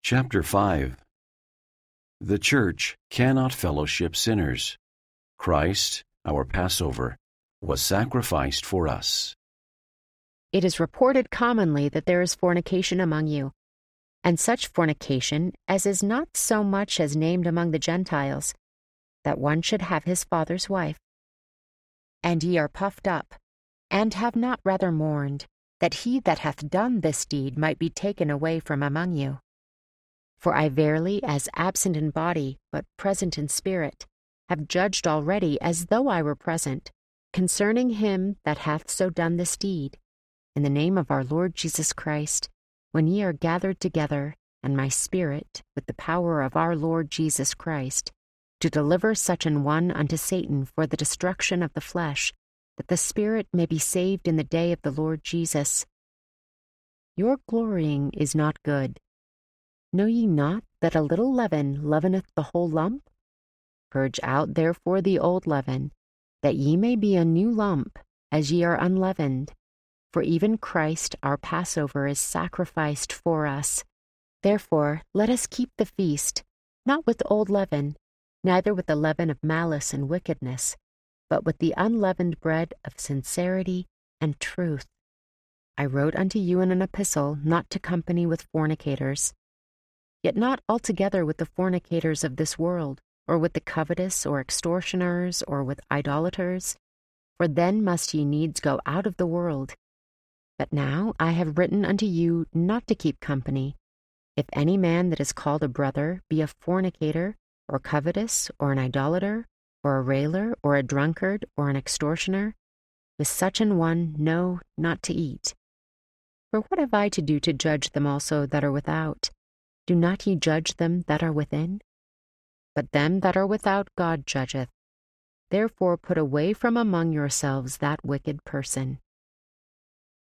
Chapter 5. The church cannot fellowship sinners. Christ, our Passover, was sacrificed for us. It is reported commonly that there is fornication among you, and such fornication as is not so much as named among the Gentiles, that one should have his father's wife. And ye are puffed up, and have not rather mourned, that he that hath done this deed might be taken away from among you. For I verily, as absent in body, but present in spirit, have judged already as though I were present, concerning him that hath so done this deed, in the name of our Lord Jesus Christ, when ye are gathered together, and my spirit, with the power of our Lord Jesus Christ, to deliver such an one unto Satan for the destruction of the flesh, that the spirit may be saved in the day of the Lord Jesus. Your glorying is not good. Know ye not that a little leaven leaveneth the whole lump? Purge out therefore the old leaven, that ye may be a new lump, as ye are unleavened. For even Christ our Passover is sacrificed for us. Therefore let us keep the feast, not with old leaven, neither with the leaven of malice and wickedness, but with the unleavened bread of sincerity and truth. I wrote unto you in an epistle not to company with fornicators, yet not altogether with the fornicators of this world, or with the covetous, or extortioners, or with idolaters, for then must ye needs go out of the world. But now I have written unto you not to keep company. If any man that is called a brother be a fornicator, or covetous, or an idolater, or a railer, or a drunkard, or an extortioner, with such an one know not to eat. For what have I to do to judge them also that are without? Do not ye judge them that are within? But them that are without God judgeth. Therefore put away from among yourselves that wicked person.